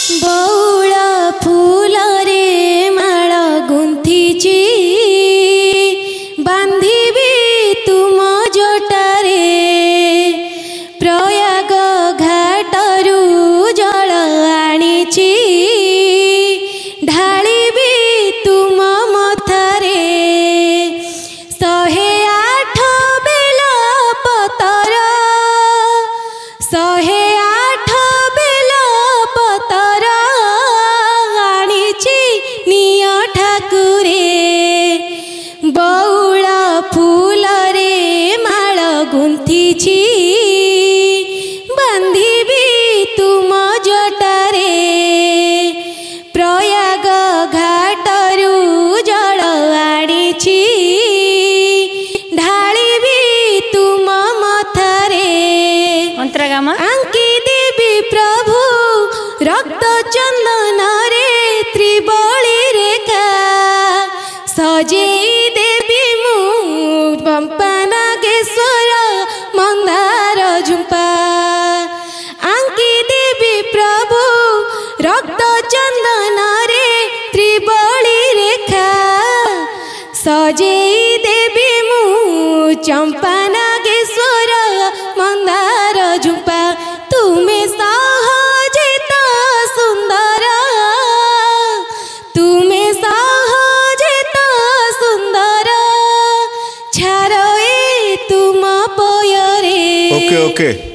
बौल फूल रे माळ गुंथिची बांधिबी तुम जटारे प्रयाग घाटरू जल आनिची ढालिबी तुम मथारे 108 बेल पतर 108 बेल पतर आनिची निय ठाकुरे बौल फूल रे माळ गुंथिची बांधिबी तुम जटारे प्रयाग घाटरू जल आनिची ढालिबी तुम मथारे अंतरागामा आंकी देवी प्रभु रक्त चंदन रे त्रिबली रेखा सजेई देवी मु पंपा नागेश्वर मंदार झुंपा आंकी देवी प्रभु रक्त चंदन रे त्रिबली रेखा सजेई देवी मु चंपा नागेश्वर मंदार झुंपा तुम्हें सहजित सुंदर तुम्हें सहजित सुंदर छारोए तुम पयरे ओके ओके